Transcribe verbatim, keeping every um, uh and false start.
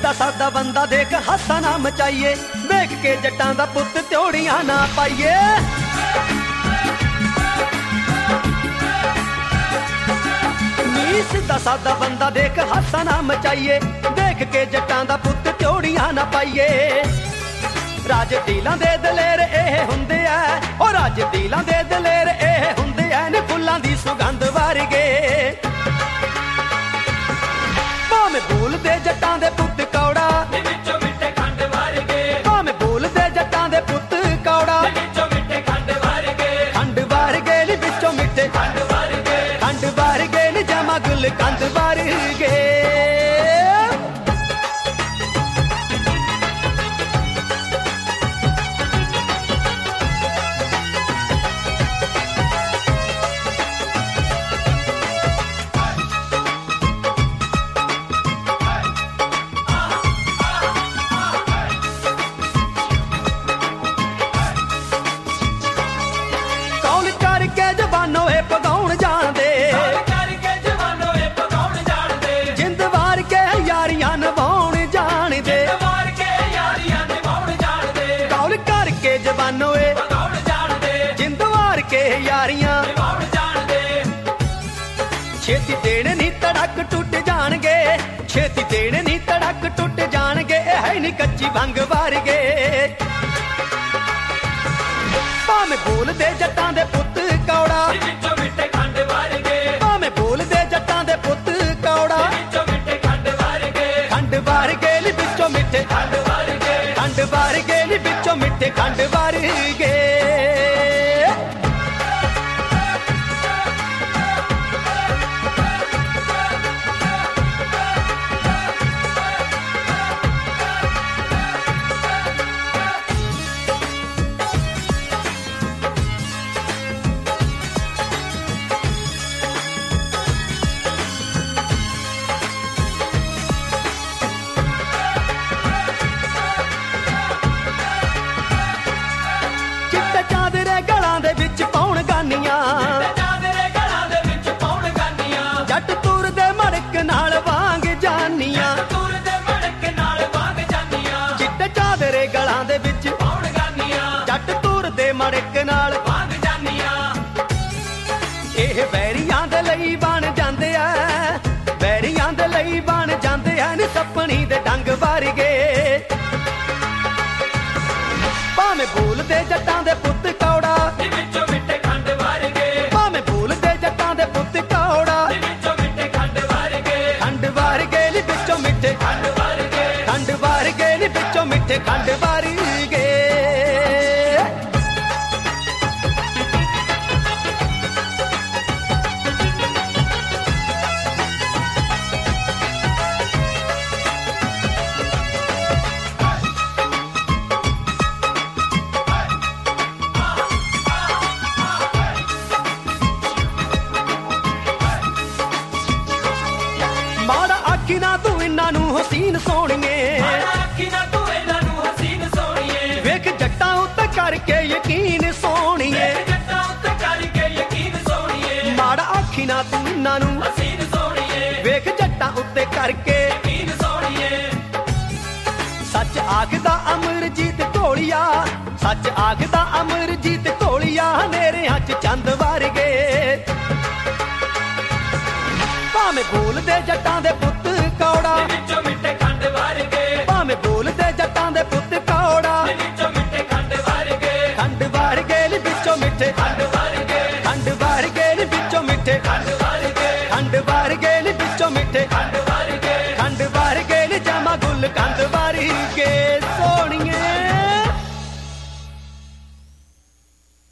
ਦਾ ਸਾਦਾ ਬੰਦਾ ਦੇਖ ਹਾਸਾ ਨਾ ਮਚਾਈਏ, ਵੇਖ ਕੇ ਜੱਟਾਂ ਦਾ ਪੁੱਤ ਤਿਉੜੀਆਂ ਨਾ ਪਾਈਏ। ਨੀ ਸਿੱਧਾ ਸਾਦਾ ਬੰਦਾ ਦੇਖ ਹਾਸਾ ਨਾ ਮਚਾਈਏ, ਦੇਖ ਕੇ ਜੱਟਾਂ ਦਾ ਪੁੱਤ ਤਿਉੜੀਆਂ ਨਾ ਪਾਈਏ। ਰਾਜ ਦਿਲਾਂ ਦੇ ਦਲੇਰ ਇਹ ਹੁੰਦੇ ਐ, ਉਹ ਰਾਜ ਦਿਲਾਂ ਦੇ ਦਲੇਰ ਇਹ ਹੁੰਦੇ ਐ ਨੀ ਫੁੱਲਾਂ ਦੀ ਸੁਗੰਧ ਵਰਗੇ। ਭਾਵੇਂ ਬੋਲਦੇ ਜੱਟਾਂ ਦੇ ਪੁੱਤ ਕੌੜਾ, ਵਿੱਚੋਂ ਮਿੱਠੇ ਖੰਡ ਵਰਗੇ। ਭਾਵੇਂ ਬੋਲਦੇ ਜੱਟਾਂ ਦੇ ਪੁੱਤ ਕੌੜਾ, ਵਿੱਚੋਂ ਮਿੱਠੇ ਖੰਡ ਵਰਗੇ। ਖੰਡ ਵਰਗੇ ਨੀ ਵਿੱਚੋਂ ਮਿੱਠੇ ਖੰਡ ਵਰਗੇ। ਖੰਡ ਵਰਗੇ ਨੀ ਜਮਾ ਗੁਲ ਕੰਦ ਵਰਗੇ। ਜਵਾਨੋ ਇਹ ਪਗਾਉਣ ਜਾਣਦੇ, ਕਰਕੇ ਜਵਾਨੋ ਇਹ ਪਗਾਉਣ ਜਾਣਦੇ। ਜਿੰਦ ਵਾਰ ਕੇ ਯਾਰੀਆਂ ਨਿਭਾਉਣ ਜਾਣਦੇ, ਵਾਰ ਕੇ ਯਾਰੀਆਂ ਨਿਭਾਉਣ ਜਾਣਦੇ। ਕੌਲ ਕਰਕੇ ਜਵਾਨੋ ਇਹ ਪਗਾਉਣ ਜਾਣਦੇ, ਜਿੰਦ ਵਾਰ ਕੇ ਯਾਰੀਆਂ ਨਿਭਾਉਣ ਜਾਣਦੇ। ਛੇਤੀ ਦੇਣ ਨੀ ਤੜਕ ਟੁੱਟ ਜਾਣਗੇ, ਛੇਤੀ ਦੇਣ ਨੀ ਤੜਕ ਟੁੱਟ ਜਾਣਗੇ। ਇਹ ਹੈ ਨੀ ਕੱਚੀ ਭੰਗ ਵਰਗੇ। ਭਾਵੇਂ ਬੋਲਦੇ ਜੱਟਾਂ ਦੇ ਪੁੱਤ ਕੌੜਾ, ਵਿੱਚੋਂ ਮਿੱਠੇ ਖੰਡ ਵਰਗੇ। ਭਾਵੇਂ ਬੋਲਦੇ ਜੱਟਾਂ ਦੇ ਪੁੱਤ ਕੌੜਾ, ਵਿੱਚੋਂ ਮਿੱਠੇ ਖੰਡ ਵਰਗੇ। ਖੰਡ ਵਰਗੇ ਨੀ ਵਿੱਚੋਂ ਮਿੱਠੇ ਖੰਡ ਵਰਗੇ। ਖੰਡ ਵਰਗੇ ਨੀ ਵਿੱਚੋਂ ਮਿੱਠੇ ਖੰਡ ਵਰਗੇ। ਚਾਦਰੇ ਗਲਾਂ ਦੇ ਵਿੱਚ ਪਾਉਣ ਗਾਨੀਆਂ, ਚਾਦਰੇ ਗਲਾਂ ਦੇ ਵਿੱਚ ਪਾਉਣ ਗਾਨੀਆਂ। ਜੱਟ ਤੁਰਦੇ ਮੜਕ ਨਾਲ ਵਾਂਗ ਜਾਨੀਆਂ, ਤੁਰਦੇ ਮੜਕ ਨਾਲ ਵਾਂਗ ਜਾਨੀਆਂ। ਚਿੱਟੇ ਚਾਦਰੇ ਗਲਾਂ ਦੇ ਵਿੱਚ ਪਾਉਣ ਗਾਨੀਆਂ। ਜੱਟ ਤੁਰਦੇ ਮੜਕ ਨਾਲ ਵਾਂਗ ਜਾਨੀਆਂ। ਇਹ ਵੈਰੀਆਂ ਦੇ ਲਈ ਬਣ ਜਾਂਦੇ ਆ, ਵੈਰੀਆਂ ਦੇ ਲਈ ਬਣ ਜਾਂਦੇ ਆ ਨੀ ਸੱਪਣੀ ਦੇ ਡੰਗ ਵਰਗੇ। ਭਾਵੇਂ ਬੋਲਦੇ ਜੱਟਾਂ ਦੇ ਪੁੱਤ ਕੌੜਾ, ਵਿੱਚੋਂ ਮਿੱਠੇ ਖੰਡ ਵਰਗੇ। ਭਾਵੇਂ ਬੋਲਦੇ ਜੱਟਾਂ ਦੇ ਪੁੱਤ ਕੌੜਾ, ਵਿੱਚੋਂ ਮਿੱਠੇ ਖੰਡ ਵਰਗੇ। ਖੰਡ ਵਰਗੇ ਨੀ ਵਿੱਚੋਂ ਮਿੱਠੇ ਖੰਡ ਵਰਗੇ। ਖੰਡ ਵਰਗੇ ਨੀ ਵਿੱਚੋਂ ਮਿੱਠੇ ਖੰਡ ਵਰਗੇ। ਮਾੜਾ ਆਖੀ ਨਾ ਤੂੰ ਇਹਨਾਂ ਨੂੰ ਹਸੀਨ ਸੋਹਣੀਏ, ਮਾੜਾ ਆਖੀ ਨਾ ਤੂੰ ਇਹਨਾਂ ਨੂੰ ਹਸੀਨ ਸੋਹਣੀਏ। ਵੇਖ ਜੱਟਾਂ ਉੱਤੇ ਕਰਕੇ ਯਕੀਨ ਸੋਹਣੀਏ। ਜੱਟਾਂ ਉੱਤੇ ਕਰਕੇ ਯਕੀਨ ਸੋਹਣੀਏ। ਮਾੜਾ ਆਖੀ ਨਾ ਤੂੰ ਇਹਨਾਂ ਨੂੰ ਹਸੀਨ ਸੋਹਣੀਏ। ਵੇਖ ਜੱਟਾਂ ਉੱਤੇ ਕਰਕੇ ਯਕੀਨ ਸੋਹਣੀਏ। ਸੱਚ ਆਖਦਾ ਅਮਰਜੀਤ ਢੋਲੀਆ, ਸੱਚ ਆਖਦਾ ਅਮਰਜੀਤ ਢੋਲੀਆ। ਹਨੇਰਿਆਂ ਚ ਚੰਦ ਵਰਗੇ। ਭਾਵੇਂ ਬੋਲਦੇ ਜੱਟਾਂ ਦੇ